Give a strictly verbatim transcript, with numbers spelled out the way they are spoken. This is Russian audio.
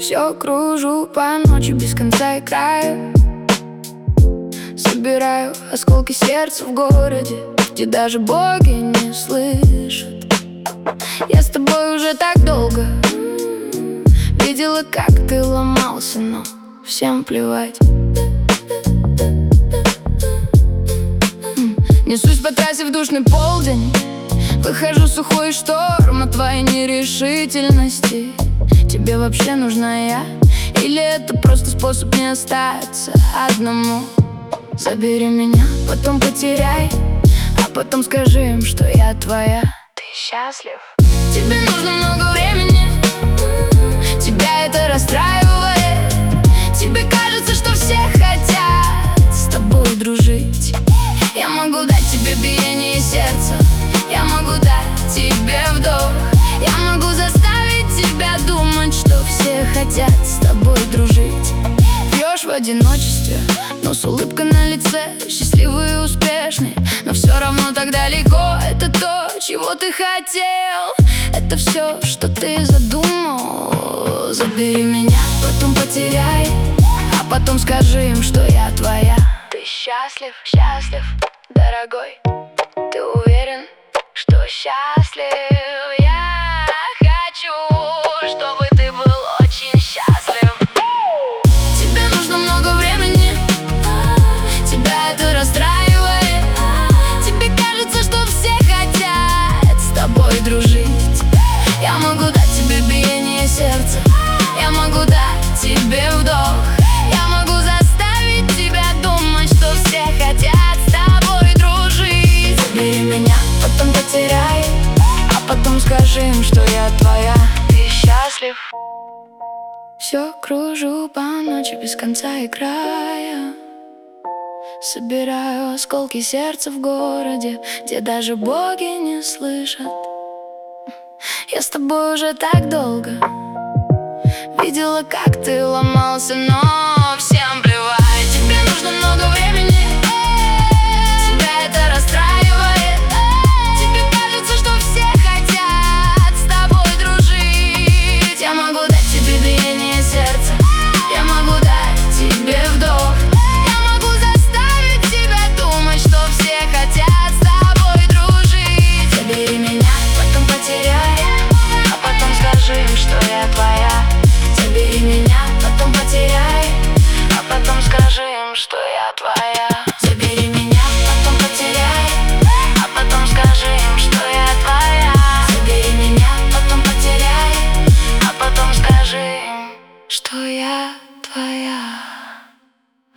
Все кружу по ночи без конца и края. Собираю осколки сердца в городе, где даже боги не слышат. Я с тобой уже так долго. Видела, как ты ломался, но всем плевать. Несусь по трассе в душный полдень. Выхожу сухой шторм от твоей нерешительности. Тебе вообще нужна я? Или это просто способ не остаться одному? Забери меня, потом потеряй, а потом скажи им, что я твоя. Ты счастлив? Тебе нужно много времени. Тебя это расстраивает. Тебе кажется, что все хотят с тобой дружить. Я могу дать тебе биение сердца, я могу дать тебе вдох. Я могу заставить тебя думать, что все хотят с тобой дружить. Пьешь в одиночестве, но с улыбкой на лице, счастливый и успешный, но все равно так далеко. Это то, чего ты хотел, это все, что ты задумал. Забери меня, потом потеряй, а потом скажи им, что я твоя. Ты счастлив, счастлив, дорогой? Ты уверен, что счастлив? Я хочу, чтобы ты был очень счастлив. Тебе нужно много времени. Тебя это расстраивает. Тебе кажется, что все хотят с тобой дружить. Я могу дать тебе биение сердца, я могу дать тебе вдох. Я могу заставить тебя думать, что все хотят с тобой дружить. Забери меня, потом потеряй, а потом скажи им, что я твоя. Ты счастлив? Все кружу по ночи без конца и края. Собираю осколки сердца в городе, где даже боги не слышат. Я с тобой уже так долго. Видела, как ты ломался, но всем плевать. Тебе нужно много времени. Тебя это расстраивает. Тебе кажется, что все хотят с тобой дружить. Я могу дать тебе биение сердца, я могу дать тебе вдох. Я могу заставить тебя думать, что все хотят с тобой дружить. Забери меня, потом потеряй, а потом скажи им, что я твоя. Забери меня, потом потеряй, а потом скажи им, что я твоя. Забери меня, потом потеряй, а потом скажи им, что я твоя. Забери меня, потом потеряй, а потом скажи им, что я